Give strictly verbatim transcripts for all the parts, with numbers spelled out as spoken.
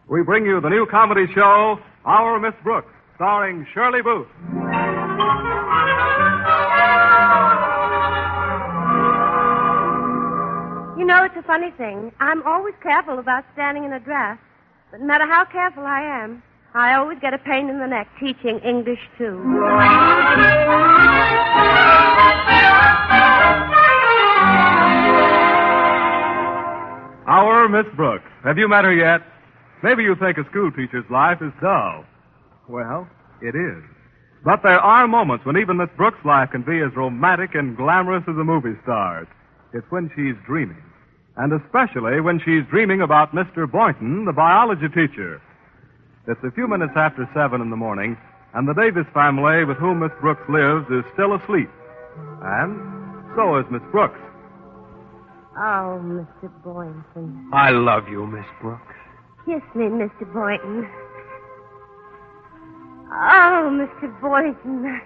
we bring you the new comedy show, Our Miss Brooks, starring Shirley Booth. You know, it's a funny thing. I'm always careful about standing in a draft. But no matter how careful I am, I always get a pain in the neck teaching English, too. Our Miss Brooks. Have you met her yet? Maybe you think a school teacher's life is dull. Well, it is. But there are moments when even Miss Brooks' life can be as romantic and glamorous as a movie star's. It's when she's dreaming. And especially when she's dreaming about Mister Boynton, the biology teacher. It's a few minutes after seven in the morning, and the Davis family with whom Miss Brooks lives is still asleep. And so is Miss Brooks. Oh, Mister Boynton. I love you, Miss Brooks. Kiss me, Mister Boynton. Oh, Mister Boynton.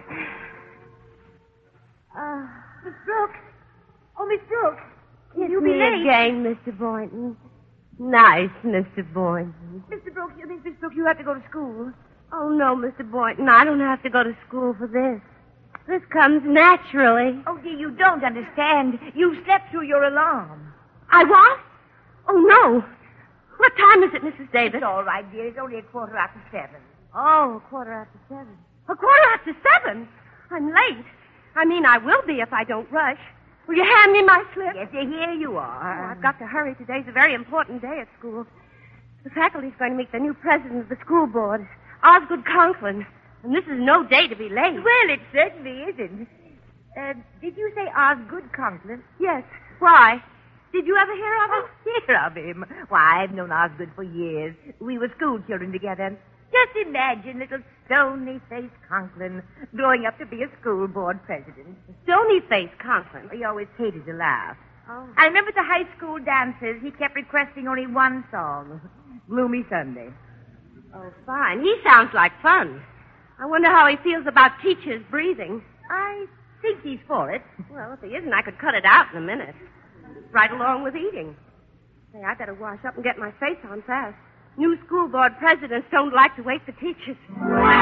Oh. Miss Brooks. Oh, Miss Brooks. Kiss You'll me be late. again, Mister Boynton. Nice, Mister Boynton. Mister Brooks, you think, Miss Brooks, you have to go to school? Oh, no, Mister Boynton. I don't have to go to school for this. This comes naturally. Oh, dear, you don't understand. You slept through your alarm. I what? Oh, no. What time is it, Missus Davis? It's all right, dear. It's only a quarter after seven. Oh, a quarter after seven. A quarter after seven? I'm late. I mean, I will be if I don't rush. Will you hand me my slip? Yes, dear, here you Oh, are. I've got to hurry. Today's a very important day at school. The faculty's going to meet the new president of the school board, Osgood Conklin. And this is no day to be late. Well, it certainly isn't. Uh, did you say Osgood Conklin? Yes. Why? Did you ever hear of him? Oh, hear of him? Why, I've known Osgood for years. We were school children together. Just imagine little stony-faced Conklin growing up to be a school board president. Stony-faced Conklin. He always hated to laugh. Oh. I remember at the high school dances, he kept requesting only one song, Gloomy Sunday. Oh, fine. He sounds like fun. I wonder how he feels about teachers breathing. I think he's for it. Well, if he isn't, I could cut it out in a minute. Right along with eating. Say, I better wash up and get my face on fast. New school board presidents don't like to wait for teachers. Is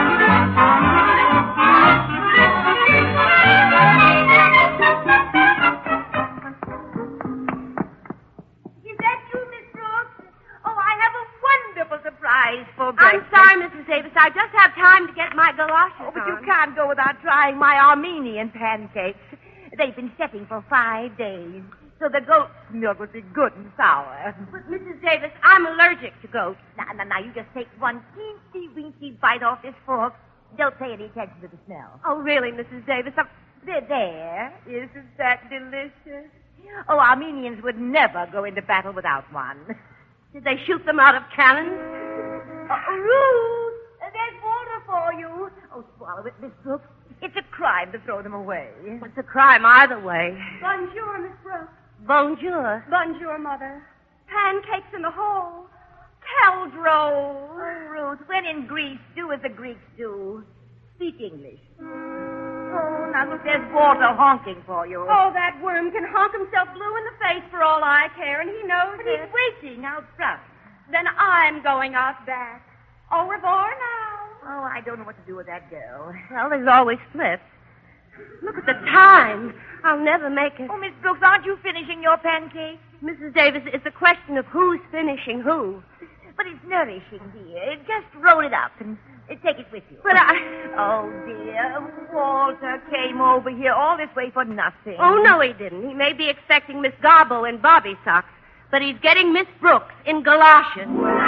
that you, Miss Brooks? Oh, I have a wonderful surprise for breakfast. I'm sorry, Missus Davis. I just have time to get my galoshes Oh, but on. you can't go without trying my Armenian pancakes. They've been setting for five days, so the goat's milk would be good and sour. But, Missus Davis, I'm allergic to goats. Now, now, now, you just take one teensy-weensy bite off this fork. Don't pay any attention to the smell. Oh, really, Missus Davis? I'm... There, there. Isn't that delicious? Oh, Armenians would never go into battle without one. Did they shoot them out of cannons? Uh, Ruth, there's water for you. Oh, swallow it, Miss Brooks. It's a crime to throw them away. It's a crime either way. Bonjour, Miss Brooks. Bonjour. Bonjour, Mother. Pancakes in the hole. Keldro. Oh, Ruth, when in Greece, do as the Greeks do. Speak English. Oh, now look, there's water honking for you. Oh, that worm can honk himself blue in the face for all I care, and he knows but it. he's waiting out front. Then I'm going out back. Au revoir now. Oh, I don't know what to do with that girl. Well, there's always flips. Look at the time. I'll never make it. Oh, Miss Brooks, aren't you finishing your pancake? Missus Davis, it's a question of who's finishing who. But it's nourishing, dear. Just roll it up and uh, take it with you. But I... Oh, dear. Walter came over here all this way for nothing. Oh, no, he didn't. He may be expecting Miss Garbo in bobby socks, but he's getting Miss Brooks in galoshes.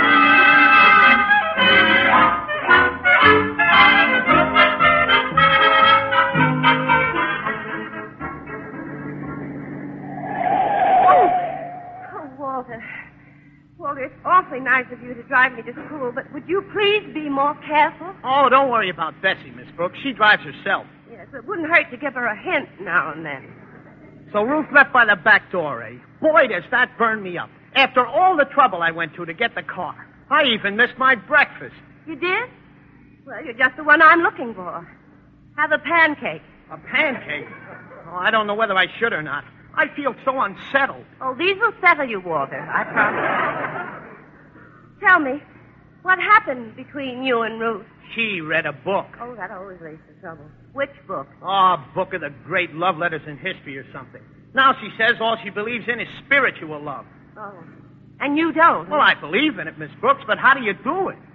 Walter. Walter, it's awfully nice of you to drive me to school, but would you please be more careful? Oh, don't worry about Bessie, Miss Brooks. She drives herself. Yes, it wouldn't hurt to give her a hint now and then. So Ruth left by the back door, eh? Boy, does that burn me up. After all the trouble I went to to get the car. I even missed my breakfast. You did? Well, you're just the one I'm looking for. Have a pancake. A pancake? Oh, I don't know whether I should or not. I feel so unsettled. Oh, these will settle you, Walter. I promise. Tell me, What happened between you and Ruth? She read a book. Oh, that always leads to trouble. Which book? Oh, a book of the great love letters in history or something. Now she says all she believes in is spiritual love. Oh. And you don't? Well, I believe in it, Miss Brooks, but how do you do it?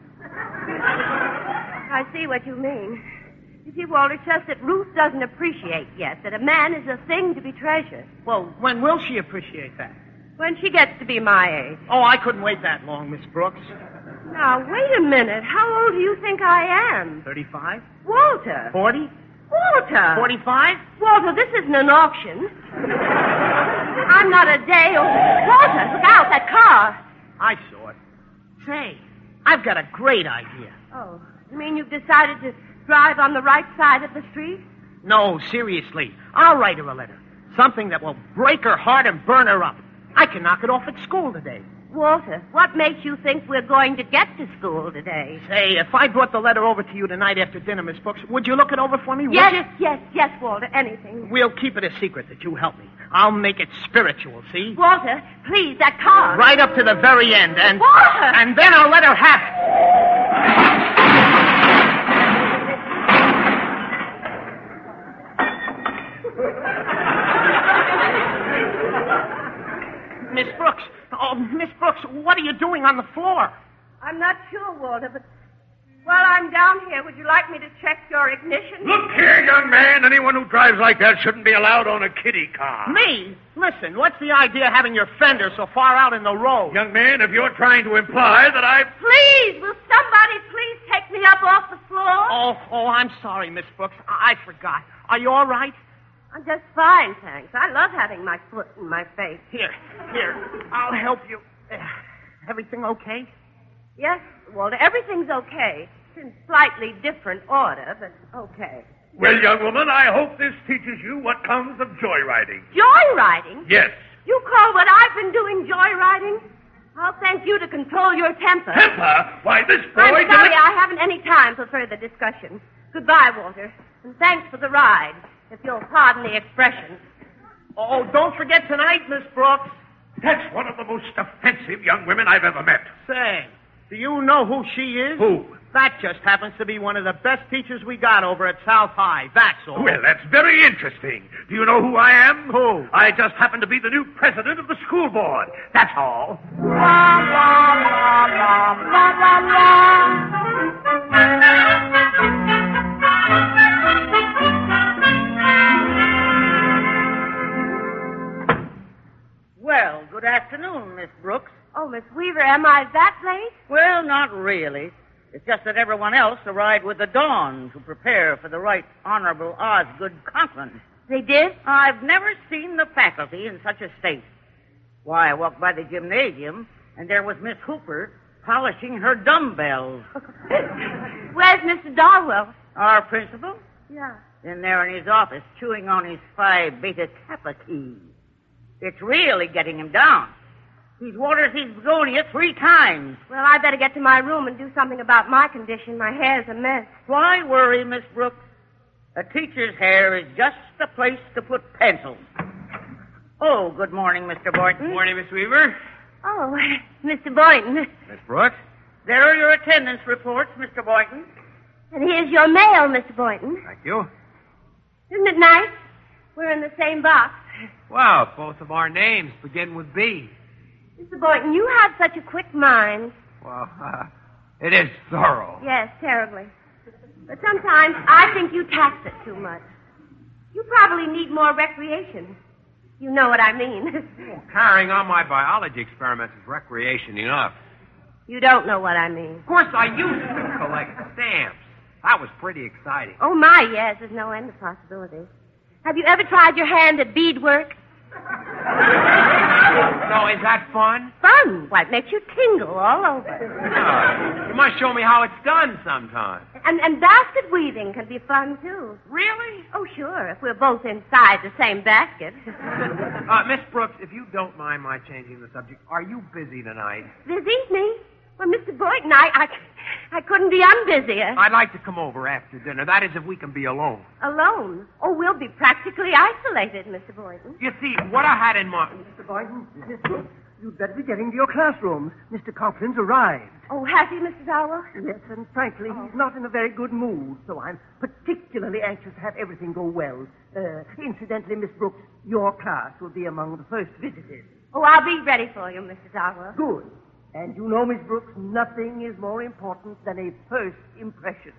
I see what you mean. You see, Walter, it's just that Ruth doesn't appreciate yet that a man is a thing to be treasured. Well, when will she appreciate that? When she gets to be my age. Oh, I couldn't wait that long, Miss Brooks. Now, wait a minute. How old do you think I am? Thirty-five? Walter. Forty? Walter. Forty-five? Walter, this isn't an auction. I'm not a day old. Walter, look out, that car. I saw it. Say, I've got a great idea. Oh, you mean you've decided to drive on the right side of the street? No, seriously. I'll write her a letter. Something that will break her heart and burn her up. I can knock it off at school today. Walter, what makes you think we're going to get to school today? Say, if I brought the letter over to you tonight after dinner, Miss Brooks, would you look it over for me? would Yes, you? yes, yes, Walter, anything. We'll keep it a secret that you help me. I'll make it spiritual, see? Walter, please, that car. Right up to the very end, and... Walter! And then I'll let her have it. Miss Brooks, oh, Miss Brooks, what are you doing on the floor? I'm not sure, Walter, but while I'm down here, would you like me to check your ignition? Look here, young man. Anyone who drives like that shouldn't be allowed on a kiddie car. Me? Listen, what's the idea of having your fender so far out in the road? Young man, if you're trying to imply that I... Please, will somebody please take me up off the floor? Oh, oh, I'm sorry, Miss Brooks. I, I forgot. Are you all right? I'm just fine, thanks. I love having my foot in my face. Here, here. I'll help you. Uh, everything okay? Yes, Walter, everything's okay. It's in slightly different order, but okay. Well, young woman, I hope this teaches you what comes of joyriding. Joyriding? Yes. You call what I've been doing joyriding? I'll thank you to control your temper. Temper? Why, this boy... I'm sorry, deli- I haven't any time for further discussion. Goodbye, Walter, and thanks for the ride, if you'll pardon the expression. Oh, don't forget tonight, Miss Brooks. That's one of the most offensive young women I've ever met. Say, do you know who she is? Who? That just happens to be one of the best teachers we got over at South High. That's all. Well, that's very interesting. Do you know who I am? Who? I just happen to be the new president of the school board. That's all. Well, good afternoon, Miss Brooks. Oh, Miss Weaver, am I that late? Well, not really. It's just that everyone else arrived with the dawn to prepare for the Right Honorable Osgood Conklin. They did? I've never seen the faculty in such a state. Why, I walked by the gymnasium, and there was Miss Hooper polishing her dumbbells. Where's Mister Darwell? Our principal? Yeah. In there in his office, chewing on his Phi Beta Kappa key. It's really getting him down. He's watered his begonia three times. Well, I better get to my room and do something about my condition. My hair's a mess. Why worry, Miss Brooks? A teacher's hair is just the place to put pencils. Oh, good morning, Mister Boynton. Good morning, Miss Weaver. Oh, Mister Boynton. Miss Brooks. There are your attendance reports, Mister Boynton. And here's your mail, Mister Boynton. Thank you. Isn't it nice? We're in the same box. Well, both of our names begin with B. Mister Boynton, you have such a quick mind. Well, uh, it is thorough. Yes, terribly. But sometimes I think you tax it too much. You probably need more recreation. You know what I mean. Well, carrying on my biology experiments is recreation enough. You don't know what I mean. Of course, I used to collect stamps. That was pretty exciting. Oh, my, yes. There's no end of possibilities. Have you ever tried your hand at beadwork? So, is that fun? Fun. Why, it makes you tingle all over. Oh, you must show me how it's done sometime. And, and basket weaving can be fun, too. Really? Oh, sure, if we're both inside the same basket. Uh, Miss Brooks, if you don't mind my changing the subject, are you busy tonight? Busy, me? Well, Mister Boynton, I, I, I couldn't be unbusier. I'd like to come over after dinner. That is, if we can be alone. Alone? Oh, we'll be practically isolated, Mister Boynton. You see, what I had in mind... Mister Boynton, is this you'd better be getting to your classrooms. Mister Conklin's arrived. Oh, has he, Mister Darwell? Yes, and frankly, he's not in a very good mood, so I'm particularly anxious to have everything go well. Uh, incidentally, Miss Brooks, your class will be among the first visitors. Oh, I'll be ready for you, Mister Darwell. Good. And you know, Miss Brooks, nothing is more important than a first impression.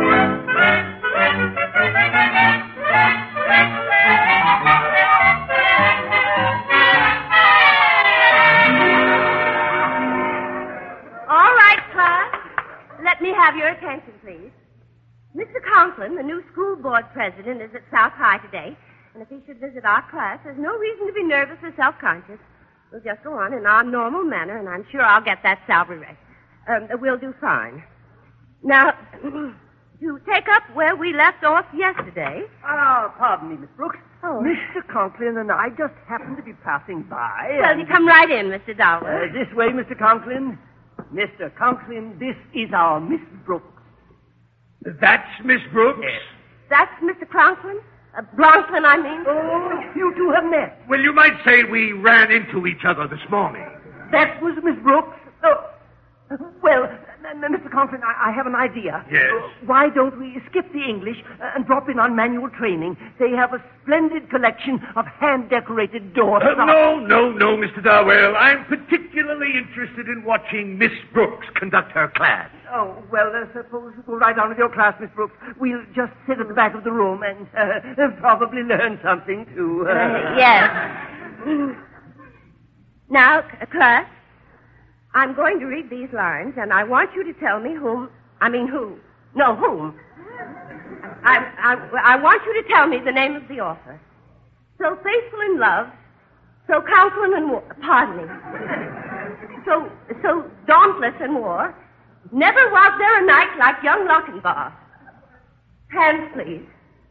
All right, class. Let me have your attention, please. Mister Conklin, the new school board president, is at South High today, and if he should visit our class, there's no reason to be nervous or self-conscious. We'll just go on in our normal manner, and I'm sure I'll get that salary raise. Um, we'll do fine. Now, to take up where we left off yesterday. Ah, pardon me, Miss Brooks. Oh. Mister Conklin and I just happened to be passing by. Well, and... you come right in, Mister Darwell. Uh, this way, Mister Conklin. Mister Conklin, this is our Miss Brooks. That's Miss Brooks? Yes. That's Mister Conklin? Uh, Bronklin, I mean. Oh, you two have met. Well, you might say we ran into each other this morning. That was Miss Brooks? Oh, well, n- n- Mister Conklin, I-, I have an idea. Yes? Uh, why don't we skip the English uh, and drop in on manual training? They have a splendid collection of hand-decorated doors. Uh, no, no, no, Mister Darwell. I'm particularly interested in watching Miss Brooks conduct her class. Oh, well, uh, suppose you go right on with your class, Miss Brooks. We'll just sit at the back of the room and uh, probably learn something, too. Uh, Uh, yes. Now, c- class, I'm going to read these lines, and I want you to tell me whom, I mean who. No, whom. I, I, I want you to tell me the name of the author. So faithful in love, so counseling in war, pardon me. So, so dauntless in war, never was there a knight like young Lochinvar. Hands, please.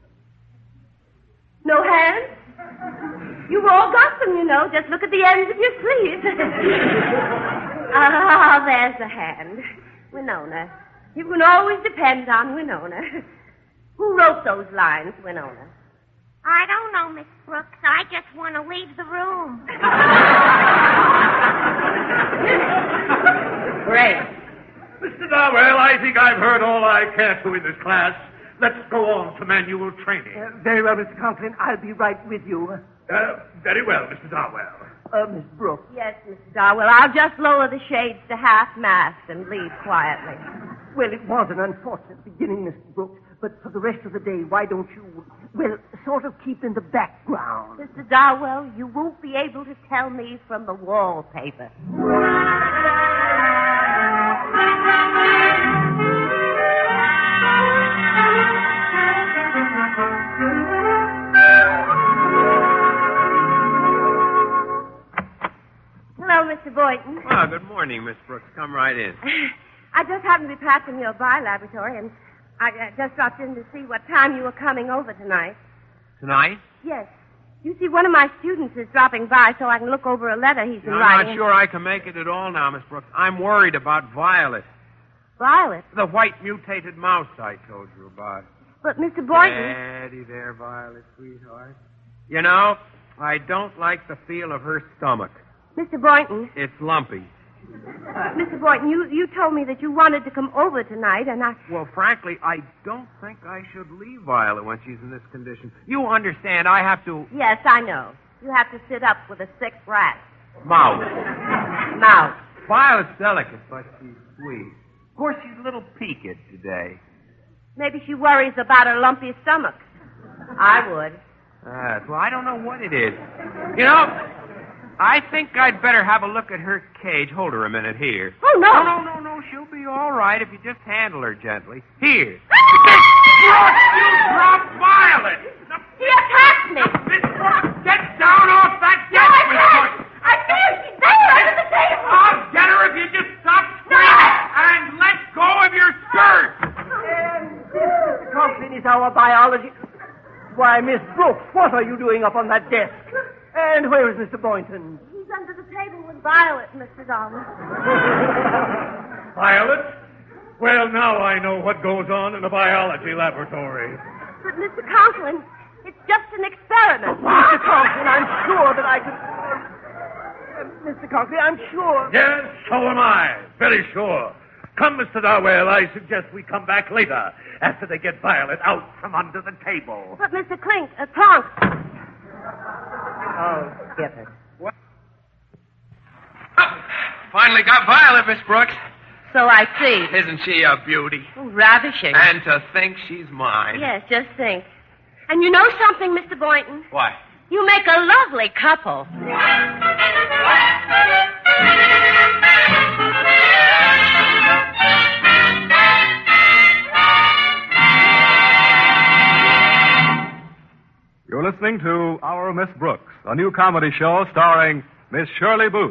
No hands? You've all got them, you know. Just look at the ends of your sleeves. Ah, there's the hand. Winona. You can always depend on Winona. Who wrote those lines, Winona? I don't know, Miss Brooks. I just want to leave the room. Great. Mister Darwell, I think I've heard all I care to in this class. Let's go on to manual training. Uh, very well, Mister Conklin. I'll be right with you. Uh, very well, Mister Darwell. Uh, Miss Brooks. Yes, Mister Darwell. I'll just lower the shades to half-mast and leave quietly. Well, it was an unfortunate beginning, Mister Brooks, but for the rest of the day, why don't you, well, sort of keep in the background? Mister Darwell, you won't be able to tell me from the wallpaper. Hello, Mister Boynton. Well, good morning, Miss Brooks. Come right in. I just happened to be passing your bi-laboratory, and I uh, just dropped in to see what time you were coming over tonight. Tonight? Yes. You see, one of my students is dropping by so I can look over a letter he's been I'm writing. not sure I can make it at all now, Miss Brooks. I'm worried about Violet. Violet? The white mutated mouse I told you about. But, Mister Boynton... Steady there, Violet, sweetheart. You know, I don't like the feel of her stomach. Mister Boynton... It's lumpy. Mister Boynton, you, you told me that you wanted to come over tonight, and I... Well, frankly, I don't think I should leave Violet when she's in this condition. You understand, I have to... Yes, I know. You have to sit up with a sick rat. Mouse. Mouse. Violet's delicate, but she's sweet. Of course, she's a little peaked today. Maybe she worries about her lumpy stomach. I would. Ah, well, I don't know what it is. You know, I think I'd better have a look at her cage. Hold her a minute here. Oh, no. No, no, no, no. She'll be all right if you just handle her gently. Here. Brooks, you dropped Violet! She attacked me. Miss Brooks, get down off that No, desk, I Miss can't. Brooks! I feel she's there under the table. I'll get her if you just stop screaming and let go of your skirt! And this, Mister Conklin, is our biology... Why, Miss Brooks, what are you doing up on that desk? And where is Mister Boynton? He's under the table with Violet, Mister Darwin. Violet? Well, now I know what goes on in a biology laboratory. But, Mister Conklin, it's just an experiment. Mister Conklin, I'm sure that I could... Mister Conklin, I'm sure. Yes, so am I. Very sure. Come, Mister Darwell, I suggest we come back later, after they get Violet out from under the table. But, Mister Clink, uh, Clonk. Oh, skip it. What? Oh, finally got Violet, Miss Brooks. So I see. Isn't she a beauty? Oh, ravishing. And to think she's mine. Yes, just think. And you know something, Mister Boynton? What? You make a lovely couple. You're listening to Our Miss Brooks, a new comedy show starring Miss Shirley Booth.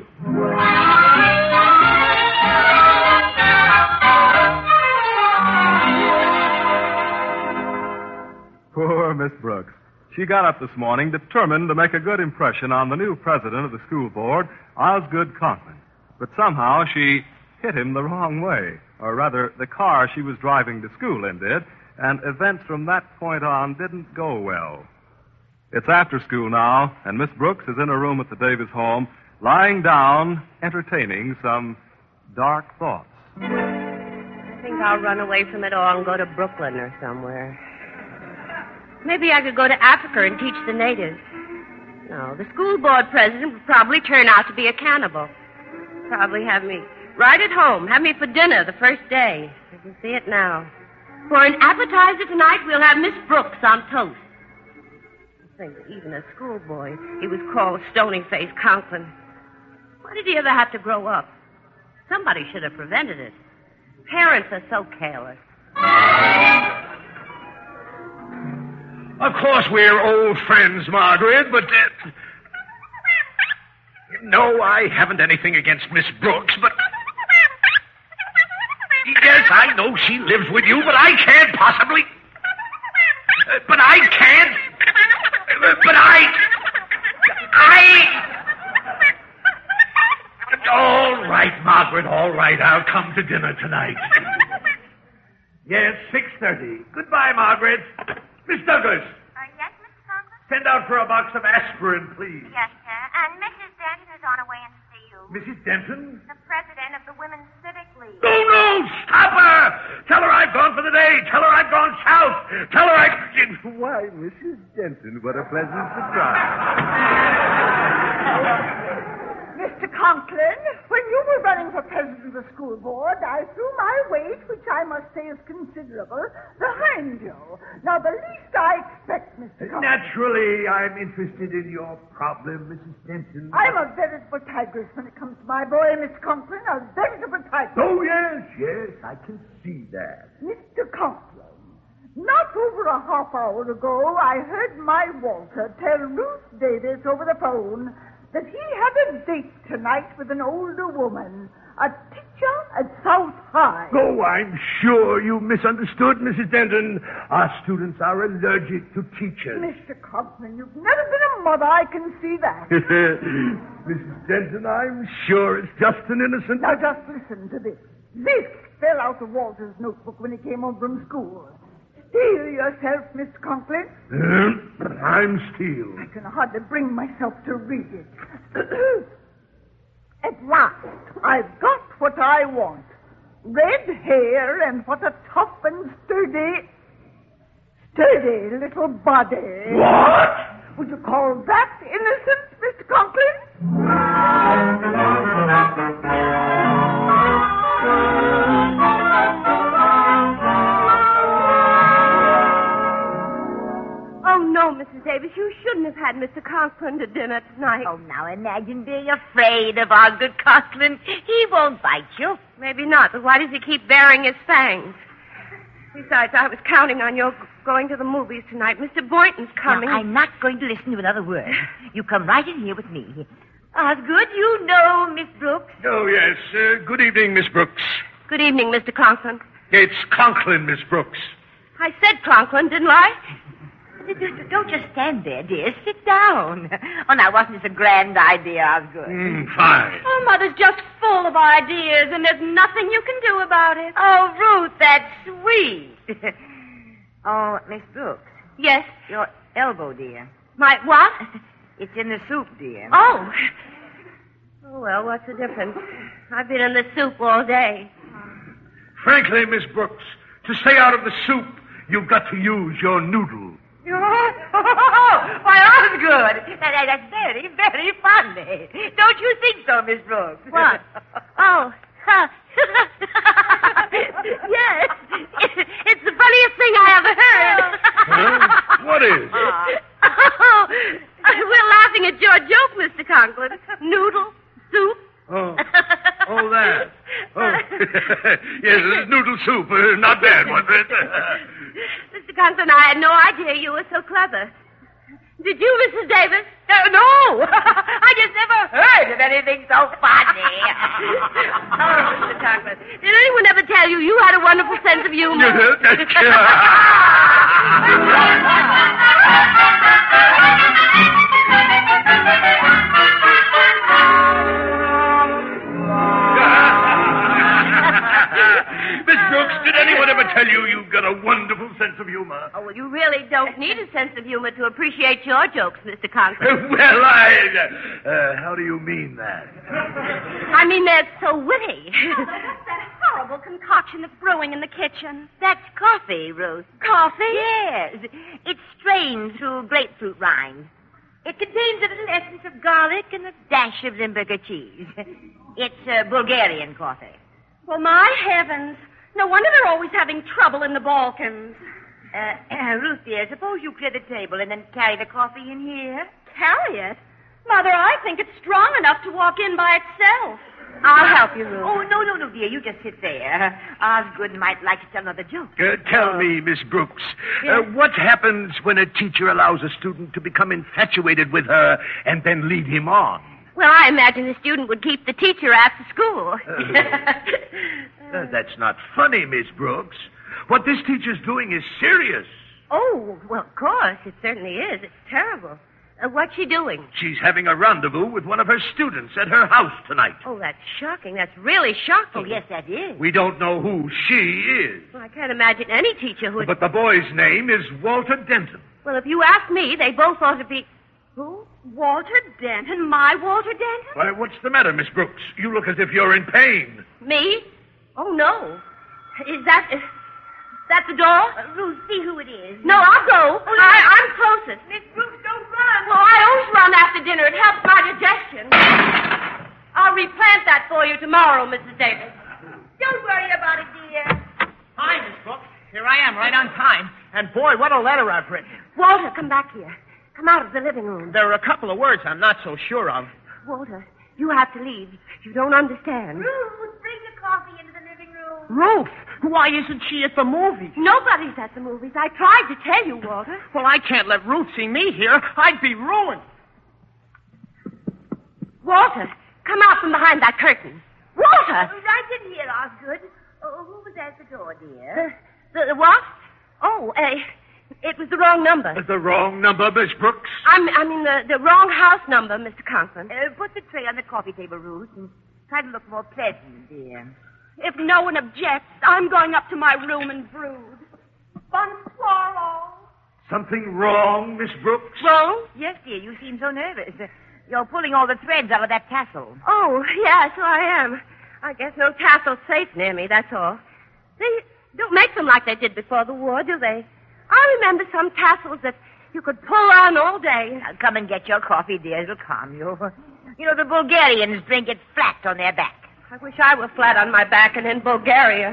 Poor Miss Brooks. She got up this morning determined to make a good impression on the new president of the school board, Osgood Conklin. But somehow she hit him the wrong way. Or rather, the car she was driving to school in did, and events from that point on didn't go well. It's after school now, and Miss Brooks is in a room at the Davis home, lying down, entertaining some dark thoughts. I think I'll run away from it all and go to Brooklyn or somewhere. Maybe I could go to Africa and teach the natives. No, the school board president would probably turn out to be a cannibal. Probably have me right at home, have me for dinner the first day. I can see it now. For an appetizer tonight, we'll have Miss Brooks on toast. I think that even a schoolboy, he was called Stony-Faced Conklin. Why did he ever have to grow up? Somebody should have prevented it. Parents are so careless. Of course, we're old friends, Margaret, but... Uh, no, I haven't anything against Miss Brooks, but... Yes, I know she lives with you, but I can't possibly... Uh, but I can't... Uh, but I... I... All right, Margaret, all right. I'll come to dinner tonight. Yes, six thirty. Goodbye, Margaret. Miss Douglas. Uh, yes, Mister Conklin? Send out for a box of aspirin, please. Yes, sir. And Missus Denton is on her way in to see you. Missus Denton? The president of the Women's Civic League. Oh, no! Stop her! Tell her I've gone for the day. Tell her I've gone south. Tell her I... Why, Missus Denton, what a pleasant surprise. Mister Conklin, when you were running for president of the school board, I threw my weight, which I must say is considerable, behind you. Now, the least I expect, Mister Conklin... Naturally, I'm interested in your problem, Missus Denton. I'm a veritable tigress when it comes to my boy, Mister Conklin, a veritable tigress. Oh, yes, yes, I can see that. Mister Conklin, not over a half hour ago, I heard my Walter tell Ruth Davis over the phone that he had a date tonight with an older woman, a teacher at South High. Oh, I'm sure you misunderstood, Missus Denton. Our students are allergic to teachers. Mister Conklin, you've never been a mother, I can see that. Missus Denton, I'm sure it's just an innocent... Now, just listen to this. This fell out of Walter's notebook when he came home from school. Steel yourself, Mister Conklin. Uh, I'm steel. I can hardly bring myself to read it. At last, I've got what I want. Red hair and what a tough and sturdy, sturdy little body. What? Would you call that innocent, Mister Conklin? Oh, no, Missus Davis, you shouldn't have had Mister Conklin to dinner tonight. Oh, now imagine being afraid of Osgood Conklin. He won't bite you. Maybe not, but why does he keep baring his fangs? Besides, I was counting on your going to the movies tonight. Mister Boynton's coming. Now, I'm not going to listen to another word. You come right in here with me. Osgood, you know Miss Brooks. Oh, yes. Uh, good evening, Miss Brooks. Good evening, Mister Conklin. It's Conklin, Miss Brooks. I said Conklin, didn't I? Don't just stand there, dear. Sit down. Oh, now, wasn't this a grand idea, Osgood? Mm, fine. Oh, Mother's just full of ideas, and there's nothing you can do about it. Oh, Ruth, that's sweet. Oh, Miss Brooks. Yes? Your elbow, dear. My what? It's in the soup, dear. Oh. Oh, well, what's the difference? I've been in the soup all day. Frankly, Miss Brooks, to stay out of the soup, you've got to use your noodle. Oh, why, Osgood. That, that, that's very, very funny. Don't you think so, Miss Brooks? What? Oh, huh. Yes. It's the funniest thing I ever heard. Huh? What is? Oh, we're laughing at your joke, Mister Conklin. Noodle, soup. Oh, oh, that. Oh, yes, noodle soup. Uh, not bad, was it? Mister Conklin, I had no idea you were so clever. Did you, Missus Davis? Uh, no, I just never heard of anything so funny. Oh, Mister Conklin, did anyone ever tell you you had a wonderful sense of humor? Miss Brooks, did anyone ever tell you you've got a wonderful sense of humor? Oh, well, you really don't need a sense of humor to appreciate your jokes, Mister Conklin. Well, I... Uh, how do you mean that? I mean, they're so witty. That horrible concoction that's brewing in the kitchen. That's coffee, Ruth. Coffee? Yes. It's strained through grapefruit rind. It contains a little essence of garlic and a dash of Limburger cheese. It's uh, Bulgarian coffee. Well, my heavens. No wonder they're always having trouble in the Balkans. Uh, uh, Ruth, dear, suppose you clear the table and then carry the coffee in here. Carry it? Mother, I think it's strong enough to walk in by itself. I'll help you, Ruth. Oh, no, no, no, dear. You just sit there. Osgood might like to tell another joke. Uh, tell uh, me, Miss Brooks, yes? uh, what happens when a teacher allows a student to become infatuated with her and then lead him on? Well, I imagine the student would keep the teacher after school. Uh, uh, that's not funny, Miss Brooks. What this teacher's doing is serious. Oh, well, of course. It certainly is. It's terrible. Uh, what's she doing? She's having a rendezvous with one of her students at her house tonight. Oh, that's shocking. That's really shocking. Oh, yes, that is. We don't know who she is. Well, I can't imagine any teacher who would... But the boy's name is Walter Denton. Well, if you ask me, they both ought to be... Who? Walter Denton? My Walter Denton? Why, what's the matter, Miss Brooks? You look as if you're in pain. Me? Oh, no. Is that... Is that the door? Uh, Ruth, see who it is. No, I'll go. Oh, I, I'm closest. Miss Brooks, don't run. Well, I always run after dinner. It helps my digestion. I'll replant that for you tomorrow, Missus Davis. Don't worry about it, dear. Hi, Miss Brooks. Here I am, right on time. And boy, what a letter I've written. Walter, come back here. Come out of the living room. There are a couple of words I'm not so sure of. Walter, you have to leave. You don't understand. Ruth, bring the coffee into the living room. Ruth, why isn't she at the movies? Nobody's at the movies. I tried to tell you, Walter. Well, I can't let Ruth see me here. I'd be ruined. Walter, come out from behind that curtain. Walter! Oh, right in here, Osgood. Oh, who was at the door, dear? The, the, the what? Oh, uh, it was the wrong number. The wrong number, Miss Brooks? I'm, I mean, the, the wrong house number, Mister Conklin. Uh, put the tray on the coffee table, Ruth, and try to look more pleasant, dear. If no one objects, I'm going up to my room and brood. Bonsoir, all. Something wrong, Miss Brooks? Wrong? Yes, dear, you seem so nervous. Uh, you're pulling all the threads out of that tassel. Oh, yeah, so I am. I guess no tassel's safe near me, that's all. They don't make them like they did before the war, do they? I remember some tassels that you could pull on all day. Now, come and get your coffee, dear. It'll calm you. You know, the Bulgarians drink it flat on their back. I wish I were flat on my back and in Bulgaria.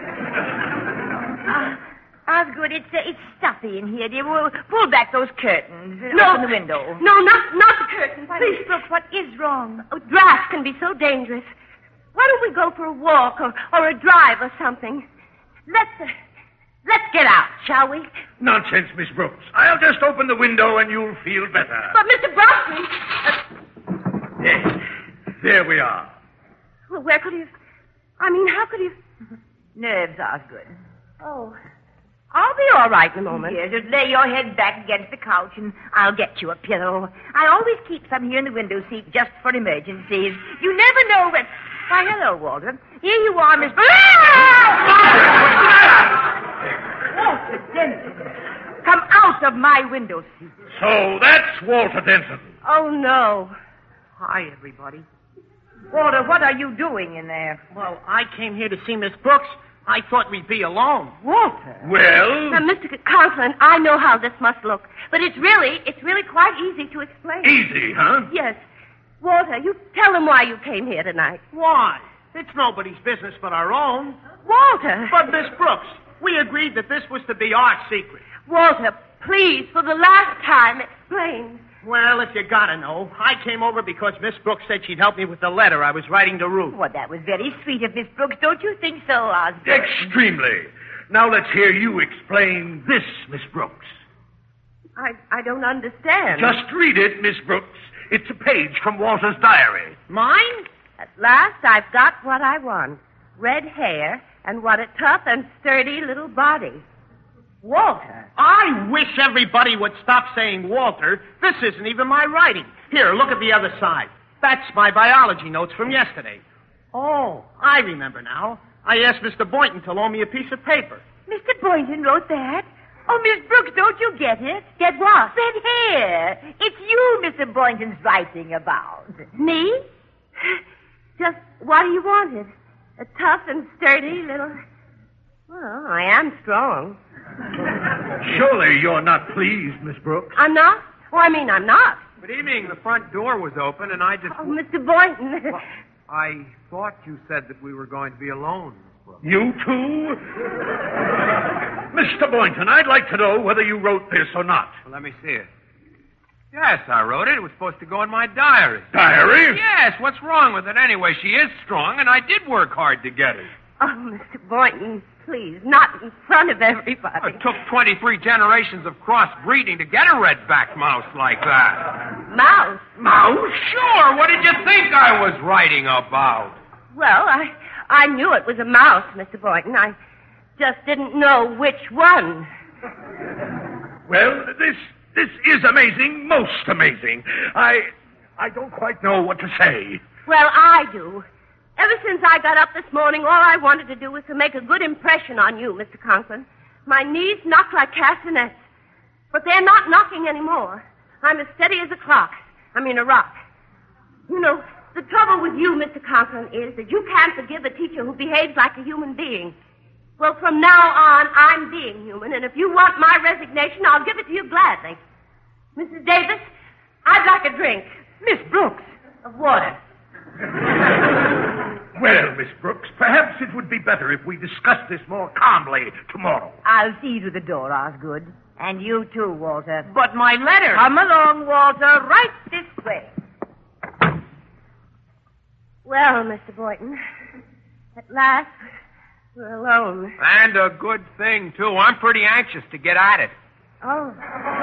uh, Osgood, it's, uh, it's stuffy in here, dear. We'll pull back those curtains. Uh, no. Open the window. No, not, not the curtains. Please, Brooks, what is wrong? Oh, drafts can be so dangerous. Why don't we go for a walk or, or a drive or something? Let's, uh, let's get out, shall we? Nonsense, Miss Brooks. I'll just open the window and you'll feel better. But, Mister Brockman... Uh... Yes, there we are. Well, where could he have... I mean, how could he have... Nerves, Osgood. Oh, I'll be all right in a moment. Here, just lay your head back against the couch and I'll get you a pillow. I always keep some here in the window seat just for emergencies. You never know when... Why, hello, Walter. Here you are, Miss... Walter Denton. Come out of my window seat. So that's Walter Denton. Oh, no. Hi, everybody. Walter, what are you doing in there? Well, I came here to see Miss Brooks. I thought we'd be alone. Walter? Well? Now, Mister Conklin, I know how this must look, but it's really, it's really quite easy to explain. Easy, huh? Yes. Walter, you tell them why you came here tonight. Why? It's nobody's business but our own. Walter! But, Miss Brooks, we agreed that this was to be our secret. Walter, please, for the last time, explain. Well, if you gotta know, I came over because Miss Brooks said she'd help me with the letter I was writing to Ruth. Well, that was very sweet of Miss Brooks. Don't you think so, Osgood? Extremely. Now let's hear you explain this, Miss Brooks. I, I don't understand. Just read it, Miss Brooks. It's a page from Walter's diary. Mine? At last, I've got what I want. Red hair and what a tough and sturdy little body. Walter. I wish everybody would stop saying Walter. This isn't even my writing. Here, look at the other side. That's my biology notes from yesterday. Oh, I remember now. I asked Mister Boynton to loan me a piece of paper. Mister Boynton wrote that? Oh, Miss Brooks, don't you get it? Get what? Red hair. It's you Mister Boynton's writing about. Me? Just what do you want it? A tough and sturdy little... Well, I am strong. Surely you're not pleased, Miss Brooks. I'm not? Oh, I mean, I'm not. Good evening. The front door was open, and I just... Oh, Mister Boynton. Well, I thought you said that we were going to be alone, Miss Brooks. You too? Mister Boynton, I'd like to know whether you wrote this or not. Well, let me see it. Yes, I wrote it. It was supposed to go in my diary. Diary? Yes, what's wrong with it anyway? She is strong, and I did work hard to get it. Oh, Mister Boynton, please, not in front of everybody. It took twenty-three generations of crossbreeding to get a red-backed mouse like that. Mouse? Mouse? Sure. What did you think I was writing about? Well, I I knew it was a mouse, Mister Boynton. I just didn't know which one. Well, this this is amazing, most amazing. I I don't quite know what to say. Well, I do. Ever since I got up this morning, all I wanted to do was to make a good impression on you, Mister Conklin. My knees knock like castanets. But they're not knocking anymore. I'm as steady as a clock. I mean, a rock. You know, the trouble with you, Mister Conklin, is that you can't forgive a teacher who behaves like a human being. Well, from now on, I'm being human, and if you want my resignation, I'll give it to you gladly. Missus Davis, I'd like a drink. Miss Brooks. Of water. Well, Miss Brooks, perhaps it would be better if we discussed this more calmly tomorrow. I'll see you to the door, Osgood. And you too, Walter. But my letter... Come along, Walter, right this way. Well, Mister Boynton, at last, we're alone. And a good thing, too. I'm pretty anxious to get at it. Oh.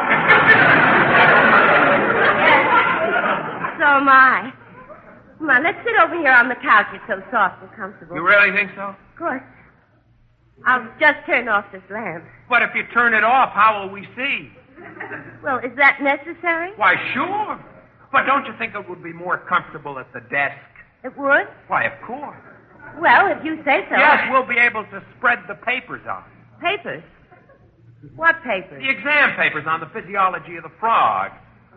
So am I. Come on, let's sit over here on the couch. It's so soft and comfortable. You really think so? Of course. I'll just turn off this lamp. But if you turn it off, how will we see? Well, is that necessary? Why, sure. But don't you think it would be more comfortable at the desk? It would? Why, of course. Well, if you say so. Yes, we'll be able to spread the papers out. Papers? What papers? The exam papers on the physiology of the frog.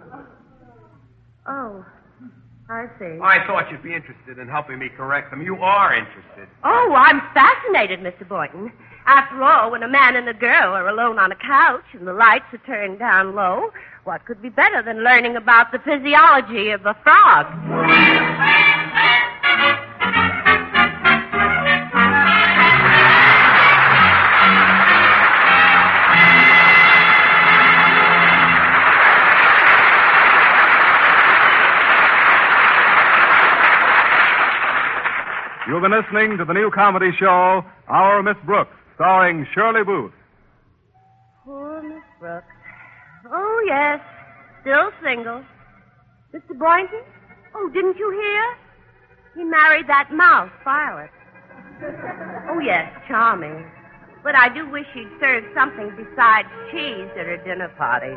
Oh, I see. I thought you'd be interested in helping me correct them. You are interested. Oh, I'm fascinated, Mister Boynton. After all, when a man and a girl are alone on a couch and the lights are turned down low, what could be better than learning about the physiology of a frog? You've been listening to the new comedy show, Our Miss Brooks, starring Shirley Booth. Poor Miss Brooks. Oh, yes, still single. Mister Boynton? Oh, didn't you hear? He married that mouse, Violet. Oh, yes, charming. But I do wish he'd serve something besides cheese at her dinner parties.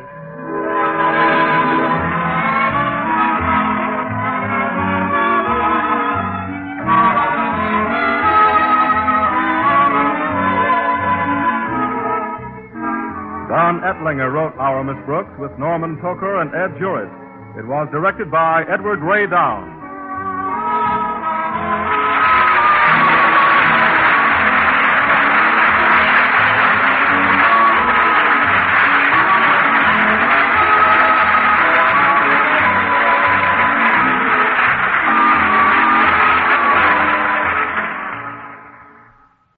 Don Ettlinger wrote Our Miss Brooks with Norman Toker and Ed Juris. It was directed by Edward Ray Downs.